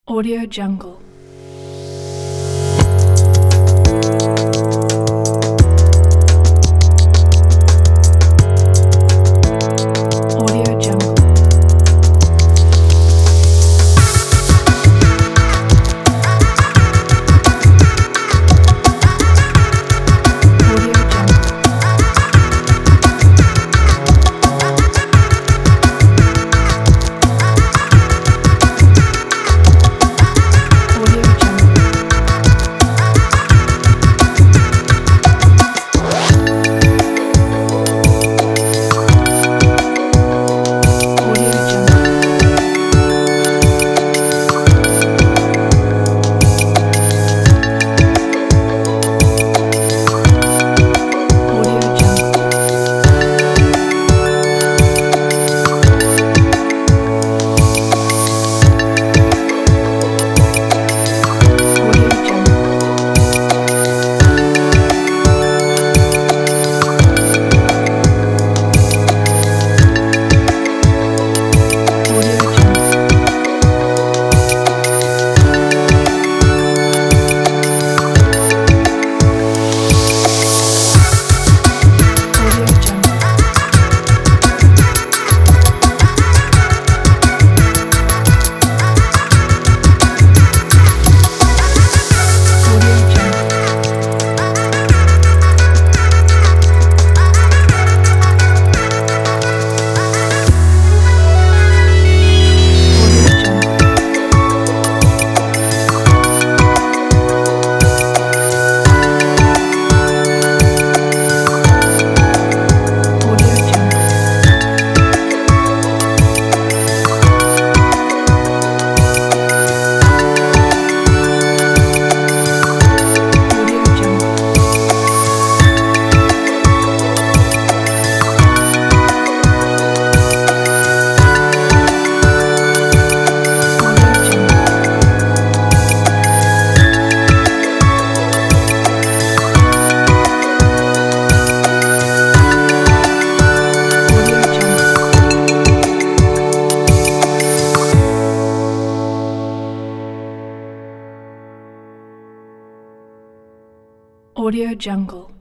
Audio Jungle. Audio Jungle. Audio Jungle. Audio Jungle. Audio Jungle. Audio Jungle. Audio Jungle. Audio Jungle. Audio Jungle. Audio Jungle. Audio Jungle. Audio Jungle. Audio Jungle. Audio Jungle. Audio Jungle. Audio Jungle.